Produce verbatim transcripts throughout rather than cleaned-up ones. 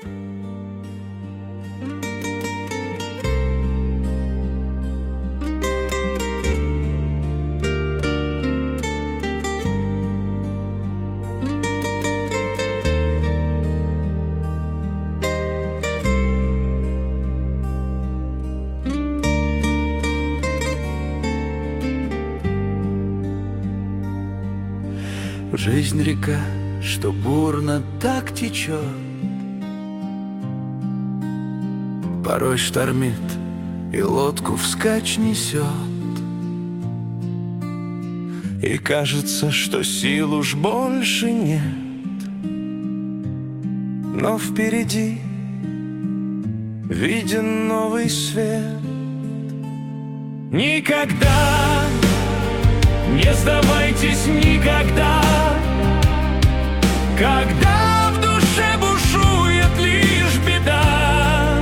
Жизнь река, что бурно так течет, порой штормит и лодку вскачь несет. И кажется, что сил уж больше нет, но впереди виден новый свет. Никогда не сдавайтесь, никогда, когда в душе бушует лишь беда.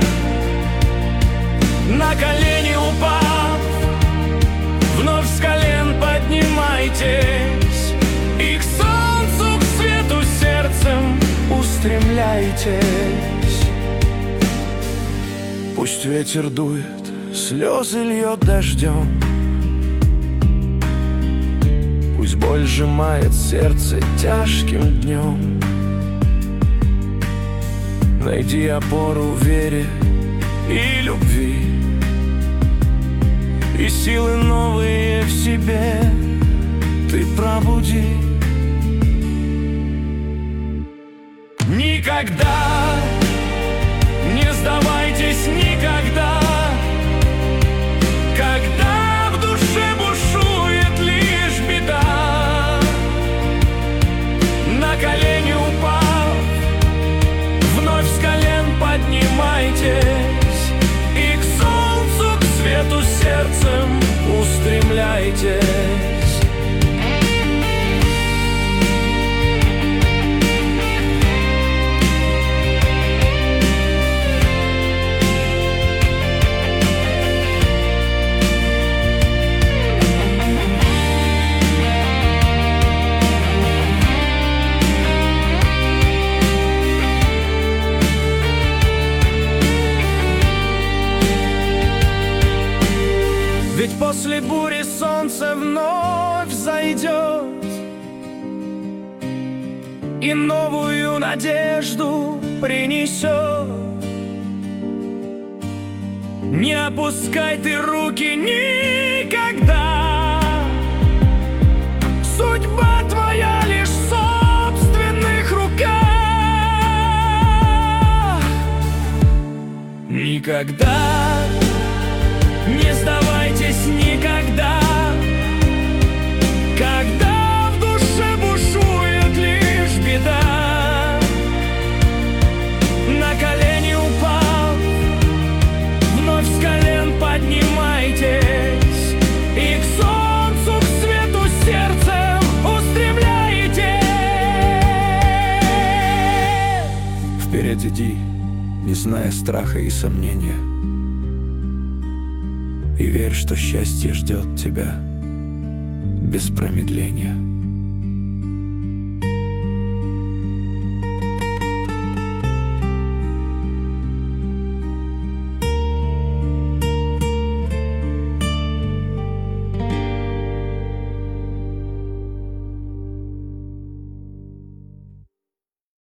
На колени упав, вновь с колен поднимайтесь и к солнцу, к свету сердцем устремляйтесь. Пусть ветер дует, слезы льет дождем, пусть боль сжимает сердце тяжким днем. Найди опору в вере и любви, и силы новые в себе ты пробуди. Никогда не сдавайтесь, никогда, когда в душе бушует лишь беда. На колени упав, вновь с колен поднимайтесь и к солнцу, к свету сердцем устремляйтесь. Ведь после бури солнце вновь зайдет и новую надежду принесет. Не опускай ты руки никогда, судьба твоя лишь в собственных руках. Никогда не сдавайтесь, никогда, когда в душе бушует лишь беда. На колени упав, вновь с колен поднимайтесь и к солнцу, к свету сердцем устремляйтесь. Вперед иди, не зная страха и сомнения, и верь, что счастье ждет тебя без промедления.